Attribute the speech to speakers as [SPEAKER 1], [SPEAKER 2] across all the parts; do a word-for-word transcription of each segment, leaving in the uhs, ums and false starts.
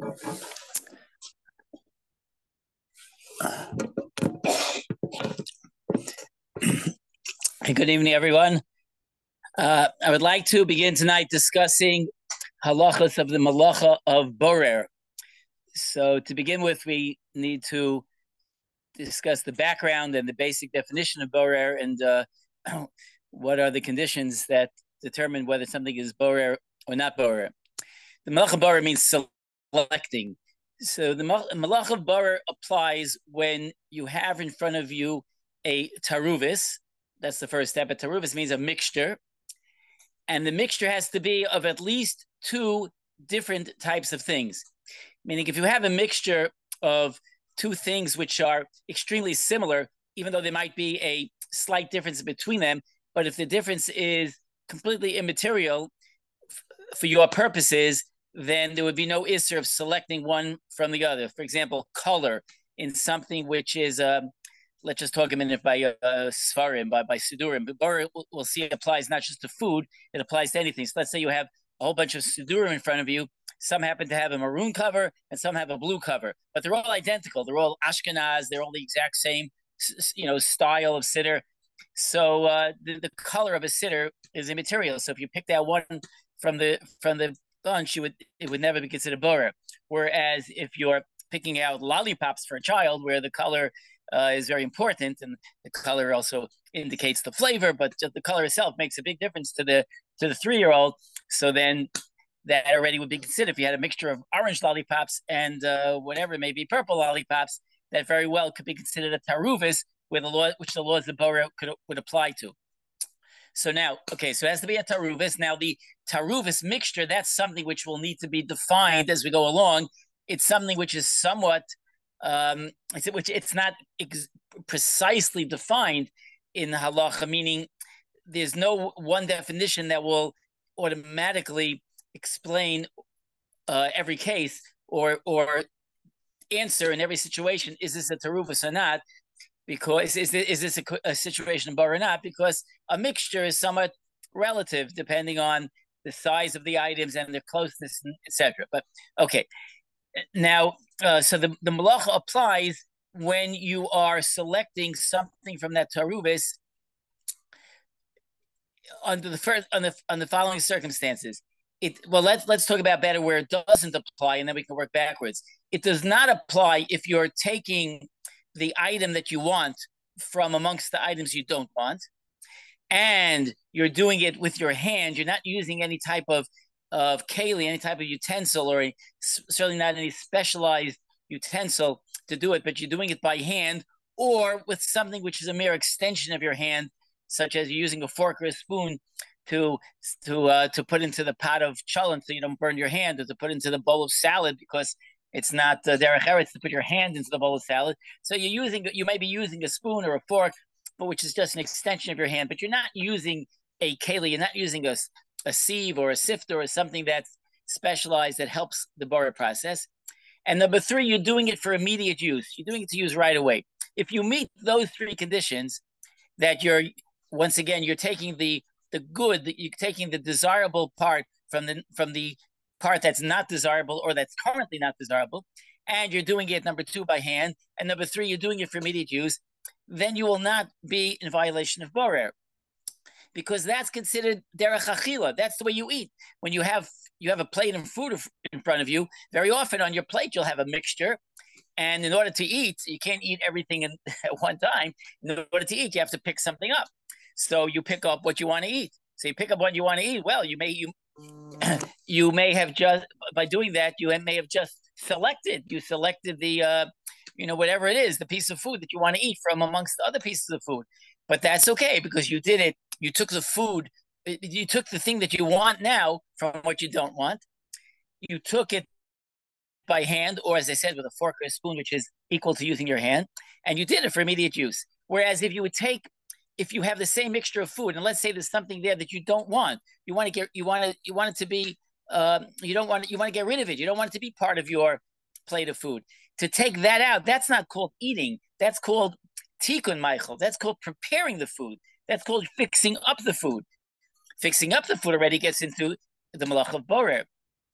[SPEAKER 1] Good evening, everyone. Uh, I would like to begin tonight discussing halachas of the malacha of borer. So to begin with, we need to discuss the background and the basic definition of borer and uh, what are the conditions that determine whether something is borer or not borer. The malacha of borer means selecting. So the malacha of borer applies when you have in front of you a taruvis. That's the first step. A taruvis means a mixture. And the mixture has to be of at least two different types of things. Meaning if you have a mixture of two things which are extremely similar, even though there might be a slight difference between them, but if the difference is completely immaterial for your purposes, then there would be no issue of selecting one from the other. For example, color in something which is... Uh, Let's just talk a minute by uh, Sfarim, by, by Sidurim. But Borer, we'll see, it applies not just to food, it applies to anything. So let's say you have a whole bunch of Sidurim in front of you. Some happen to have a maroon cover and some have a blue cover. But they're all identical. They're all Ashkenaz. They're all the exact same, you know, style of siddur. So uh, the, the color of a siddur is immaterial. So if you pick that one from the from the bunch, you would it would never be considered Borer. Whereas if you're picking out lollipops for a child where the color Uh, is very important, and the color also indicates the flavor, but just the color itself makes a big difference to the to the three-year-old. So then that already would be considered. If you had a mixture of orange lollipops and uh, whatever it may be, purple lollipops, that very well could be considered a taruvis, where the law, which the laws of Borer could would apply to. So now, okay, so it has to be a taruvis. Now the taruvis mixture, that's something which will need to be defined as we go along. It's something which is somewhat Um, which it's not ex- precisely defined in halacha, meaning there's no one definition that will automatically explain uh, every case or or answer in every situation. Is this a tarufus or not? Because is this, is this a, a situation of bar or not? Because a mixture is somewhat relative depending on the size of the items and their closeness, et cetera. But okay. Now, uh, so the, the malacha applies when you are selecting something from that taruvis under the first on the on the following circumstances. It well let's let's talk about better where it doesn't apply, and then we can work backwards. It does not apply if you're taking the item that you want from amongst the items you don't want, and you're doing it with your hand. You're not using any type of of keli, any type of utensil, or a, certainly not any specialized utensil to do it, but you're doing it by hand or with something which is a mere extension of your hand, such as you're using a fork or a spoon to to uh, to put into the pot of cholent so you don't burn your hand, or to put into the bowl of salad because it's not uh, derech eretz to put your hand into the bowl of salad. So you're using, you may be using a spoon or a fork, but which is just an extension of your hand, but you're not using a keli, you're not using a a sieve or a sifter or something that's specialized that helps the borer process. And number three, you're doing it for immediate use. You're doing it to use right away. If you meet those three conditions, that you're, once again, you're taking the the good, you're taking the desirable part from the from the part that's not desirable or that's currently not desirable, and you're doing it, number two, by hand, and number three, you're doing it for immediate use, then you will not be in violation of borer. Because that's considered derech achila. That's the way you eat. When you have you have a plate of food in front of you, very often on your plate you'll have a mixture. And in order to eat, you can't eat everything in, at one time. In order to eat, you have to pick something up. So you pick up what you want to eat. So you pick up what you want to eat. Well, you may you you may have just, by doing that, you may have just selected. You selected the uh, you know, whatever it is, the piece of food that you want to eat from amongst the other pieces of food. But that's okay because you did it. You took the food, you took the thing that you want now from what you don't want. You took it by hand, or as I said, with a fork or a spoon, which is equal to using your hand, and you did it for immediate use. Whereas if you would take, if you have the same mixture of food, and let's say there's something there that you don't want, you want to get, you want to, you want it to be, uh, you don't want, you want to get rid of it. You don't want it to be part of your plate of food. To take that out, that's not called eating. That's called tikkun Michael. That's called preparing the food. That's called fixing up the food. Fixing up the food already gets into the malacha of borer.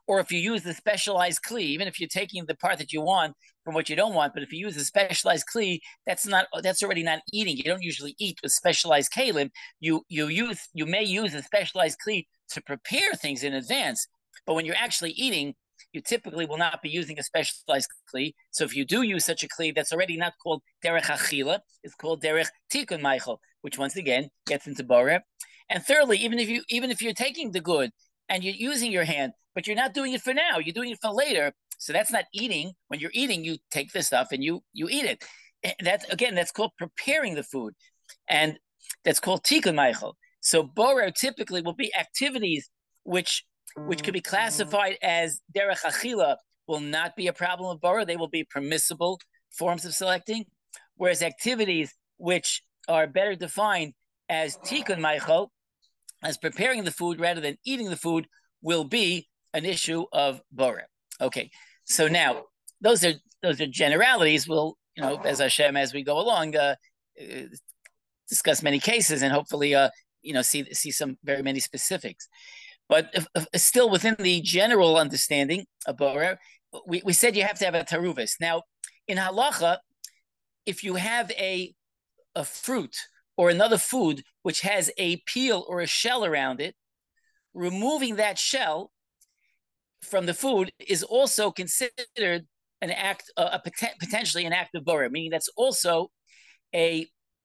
[SPEAKER 1] or if you use the specialized kli, even if you're taking the part that you want from what you don't want, but if you use a specialized kli, that's not that's already not eating. You don't usually eat with specialized kalim. You you use you may use a specialized kli to prepare things in advance, but when you're actually eating, you typically will not be using a specialized kli. So if you do use such a kli, that's already not called derech achila, it's called derech tikun meichel, which once again gets into borer. And thirdly, even if you even if you're taking the good and you're using your hand, but you're not doing it for now, you're doing it for later. So that's not eating. When you're eating, you take the stuff and you you eat it. That's again, that's called preparing the food, and that's called tikun meichel. So borer typically will be activities which which could be classified as derech achila will not be a problem of borer. They will be permissible forms of selecting, whereas activities which are better defined as tikun meichel, as preparing the food rather than eating the food, will be an issue of borer. Okay, so now those are those are generalities. We'll, you know, as Hashem, as we go along, uh, uh, discuss many cases and hopefully, uh, you know, see see some very many specifics. But if, if, still within the general understanding of borer, we, we said you have to have a taruvis. Now, in halacha, if you have a a fruit or another food which has a peel or a shell around it, removing that shell from the food is also considered an act, uh, a poten- potentially an act of borer, meaning that's also a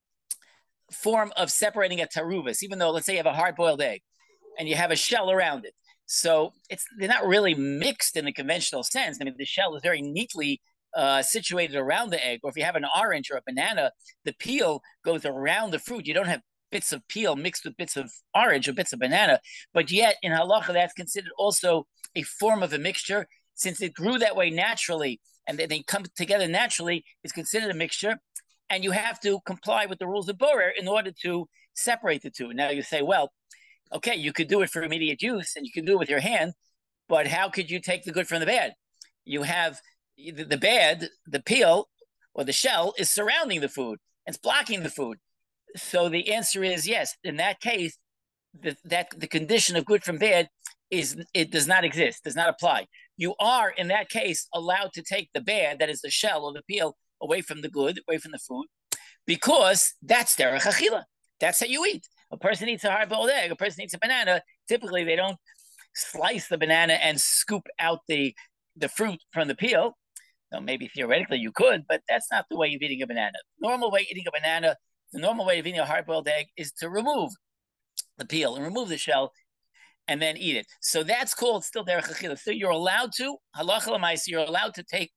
[SPEAKER 1] form of separating a taruvis, even though, let's say you have a hard-boiled egg and you have a shell around it. So it's they're not really mixed in the conventional sense. I mean, the shell is very neatly uh, situated around the egg. Or if you have an orange or a banana, the peel goes around the fruit. You don't have bits of peel mixed with bits of orange or bits of banana. But yet in halacha, that's considered also a form of a mixture. Since it grew that way naturally and they come together naturally, it's considered a mixture. And you have to comply with the rules of borer in order to separate the two. Now you say, well, okay, you could do it for immediate use and you can do it with your hand, but how could you take the good from the bad? You have the, the bad, the peel or the shell is surrounding the food. It's blocking the food. So the answer is yes. In that case, the, that the condition of good from bad is it does not exist, does not apply. You are, in that case, allowed to take the bad, that is the shell or the peel, away from the good, away from the food, because that's derech achila. That's how you eat. A person eats a hard-boiled egg. A person eats a banana. Typically, they don't slice the banana and scoop out the, the fruit from the peel. Now, maybe theoretically you could, but that's not the way of eating a banana. The normal way of eating a banana, the normal way of eating a hard-boiled egg is to remove the peel and remove the shell and then eat it. So that's called still derech achila. So you're allowed to, halacha l'maaseh, you're allowed to take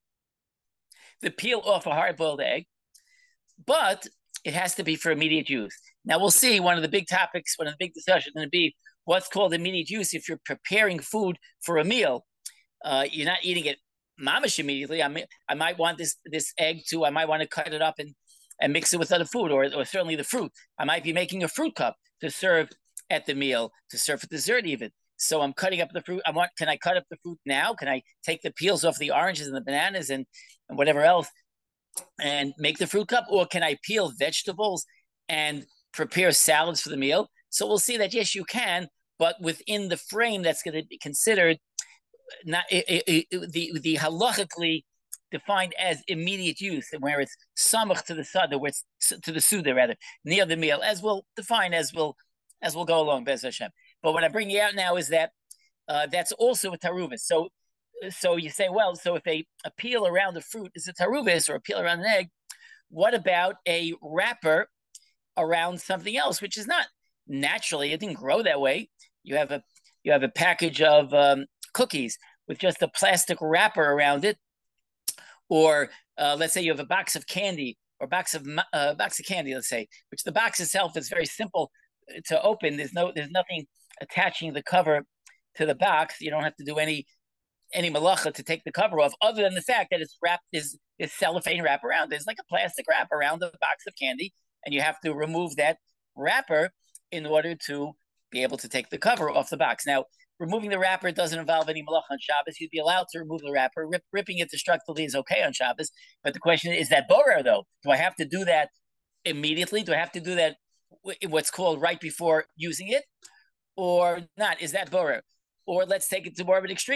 [SPEAKER 1] the peel off a hard-boiled egg, but it has to be for immediate use. Now we'll see, one of the big topics, one of the big discussions is going to be what's called immediate use. If you're preparing food for a meal, uh, you're not eating it mamish immediately. I, may, I might want this this egg to, I might want to cut it up and, and mix it with other food, or, or certainly the fruit. I might be making a fruit cup to serve at the meal, to serve for dessert even. So I'm cutting up the fruit. I want, can I cut up the fruit now? Can I take the peels off the oranges and the bananas and, and whatever else and make the fruit cup? Or can I peel vegetables and prepare salads for the meal? So we'll see that, yes, you can, but within the frame that's going to be considered not it, it, it, the, the halachically defined as immediate use, where it's samach to the sada, where it's to the suda rather, near the meal, as we'll define as we'll as we'll go along, Bez Hashem. But what I'm bringing out now is that uh, that's also a taruvis. So, so you say, well, so if a, a peel around the fruit is a taruvis or a peel around an egg, what about a wrapper around something else, which is not naturally, it didn't grow that way. You have a you have a package of um, cookies with just a plastic wrapper around it, or uh, let's say you have a box of candy or box of uh, box of candy, let's say, which the box itself is very simple to open. There's no there's nothing attaching the cover to the box. You don't have to do any any malacha to take the cover off, other than the fact that it's wrapped is is cellophane wrap around. There's like a plastic wrap around the box of candy, and you have to remove that wrapper in order to be able to take the cover off the box. Now, removing the wrapper doesn't involve any malacha on Shabbos. You'd be allowed to remove the wrapper. Rip, ripping it destructively is okay on Shabbos. But the question is, is that borer, though? Do I have to do that immediately? Do I have to do that what's called right before using it? Or not? Is that borer? Or let's take it to more of an extreme.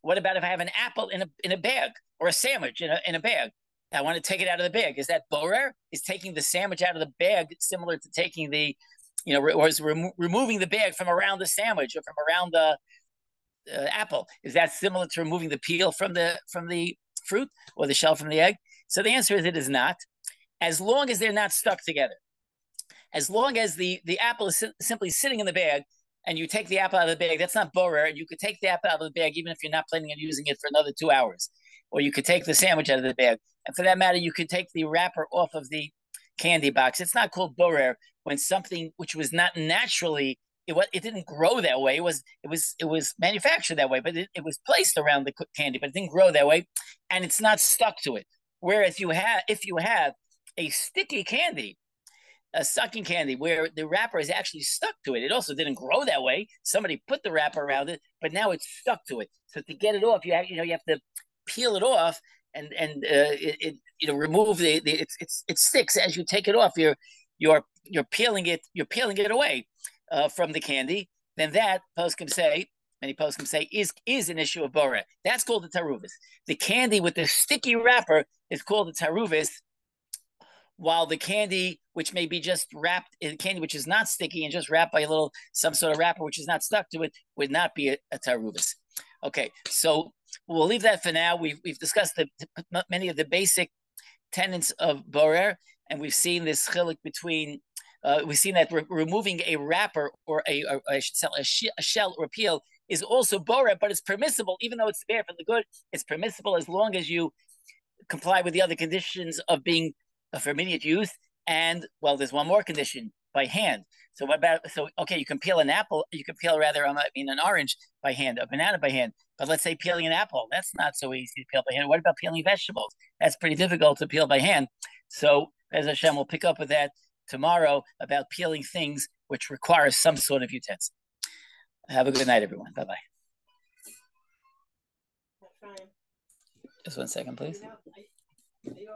[SPEAKER 1] What about if I have an apple in a in a bag or a sandwich in a in a bag? I want to take it out of the bag. Is that borer? Is taking the sandwich out of the bag similar to taking the, you know, or is remo- removing the bag from around the sandwich or from around the uh, apple? Is that similar to removing the peel from the from the fruit or the shell from the egg? So the answer is it is not, as long as they're not stuck together. As long as the the apple is si- simply sitting in the bag, and you take the apple out of the bag, that's not borer. You could take the apple out of the bag even if you're not planning on using it for another two hours. Or you could take the sandwich out of the bag. And for that matter, you could take the wrapper off of the candy box. It's not called borer when something which was not naturally, it was, it didn't grow that way. It was it was it was manufactured that way, but it, it was placed around the candy, but it didn't grow that way, and it's not stuck to it. Whereas you have if you have a sticky candy, a sucking candy where the wrapper is actually stuck to it. It also didn't grow that way. Somebody put the wrapper around it, but now it's stuck to it. So to get it off, you have you know you have to peel it off and and uh, it, it you know remove the, the it's it's it sticks as you take it off. You're you're you're peeling it you're peeling it away uh, from the candy. Then that poskim say many poskim say is is an issue of boreh. That's called the taruvis. The candy with the sticky wrapper is called the taruvis, while the candy, which may be just wrapped in candy, which is not sticky and just wrapped by a little some sort of wrapper, which is not stuck to it, would not be a, a taruvis. Okay, so we'll leave that for now. We've we've discussed the, many of the basic tenets of borer, and we've seen this chilik between. Uh, we've seen that re- removing a wrapper or a, a, I should say, a, sh- a shell or a peel is also borer, but it's permissible, even though it's there for the good. It's permissible as long as you comply with the other conditions of being for immediate use. And well, there's one more condition: by hand. So what about so okay, you can peel an apple, you can peel rather, I mean an orange by hand, a banana by hand. But let's say peeling an apple, that's not so easy to peel by hand. What about peeling vegetables? That's pretty difficult to peel by hand. So as Hashem will pick up with that tomorrow about peeling things which require some sort of utensil. Have a good night, everyone. Bye bye. Just one second, please.